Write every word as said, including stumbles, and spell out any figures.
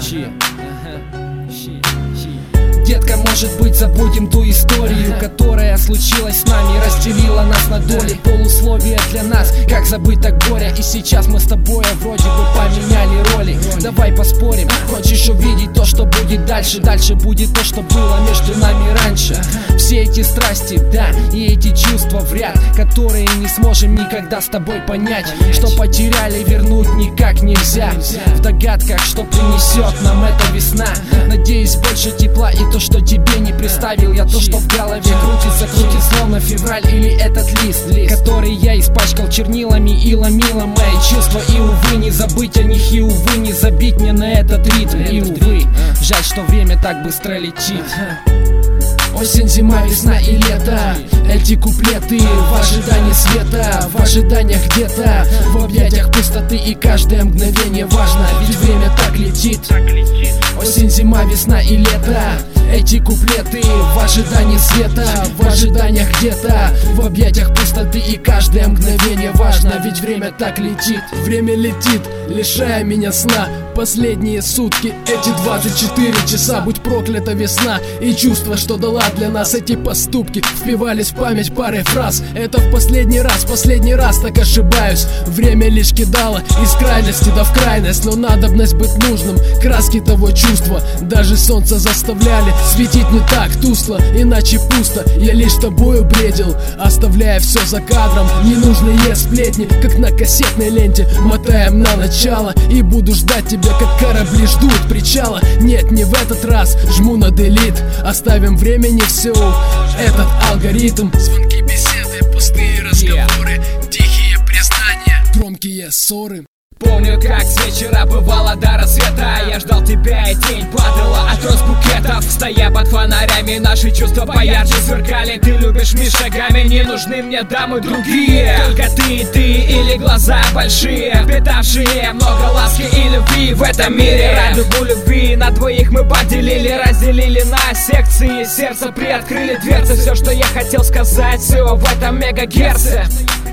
Детка, может быть, забудем ту историю, которая случилась с нами, разделила нас на доли. Полусловие для нас, как забыть так горе. И сейчас мы с тобой вроде бы поменяли роли. Давай поспорим, хочешь увидеть то, что будет дальше? Дальше будет то, что было между нами раньше. Все эти страсти, да, и эти чувства в ряд, которые не сможем никогда с тобой понять. Что потеряли, вернуть никак нельзя. В догадках, что принесет нам эта весна. Надеюсь, больше тепла и то, что тебе не представил я. То, что в голове крутится, крутится словно февраль или этот лист, который я испачкал чернилами и ломила мои чувства. И увы, не забыть о них, и увы, не забить мне на этот ритм. И увы, жаль, что время так быстро летит. Осень, зима, весна и лето. Эти куплеты в ожидании света, в ожиданиях где-то, в объятиях пустоты, и каждое мгновение важно, ведь время так летит. Осень, зима, весна и лето. Эти куплеты в ожидании света, в ожиданиях где-то, в объятиях пустоты, и каждое мгновение важно, ведь время так летит. Время летит, лишая меня сна. Последние сутки, эти двадцать четыре часа. Будь проклята весна и чувства, что дала для нас эти поступки. Впивались в память парой фраз. Это в последний раз, последний раз так ошибаюсь. Время лишь кидало из крайности да в крайность, но надобность быть нужным, краски того чувства. Даже солнце заставляли светить не так тускло, иначе пусто. Я лишь тобою бредил, оставляя все за кадром. Ненужные сплетни, как на кассетной ленте. Мотаем на начало и буду ждать тебя, как корабли ждут причала. Нет, не в этот раз, жму на delete. Оставим времени все, этот алгоритм. Звонки, беседы, пустые разговоры, тихие признания, громкие ссоры. Помню, как с вечера бывало до рассвета. Я ждал тебя, и тень падала от роз букетов. Стоя под фонарями, наши чувства поярче сверкали. Ты любишь мне шагами, не нужны мне дамы другие. Только ты и ты, или глаза большие, впитавшие много ласки и любви в этом мире. Радугу любви на двоих мы поделили, разделили на секции. Сердце приоткрыли дверцы, все, что я хотел сказать, все в этом мегагерце.